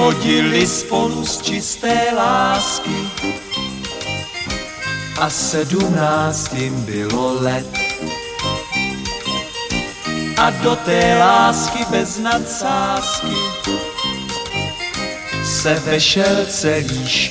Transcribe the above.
chodili spolu z čisté lásky a 17 jim bylo let. A do té lásky bez nadsázky se vešel celý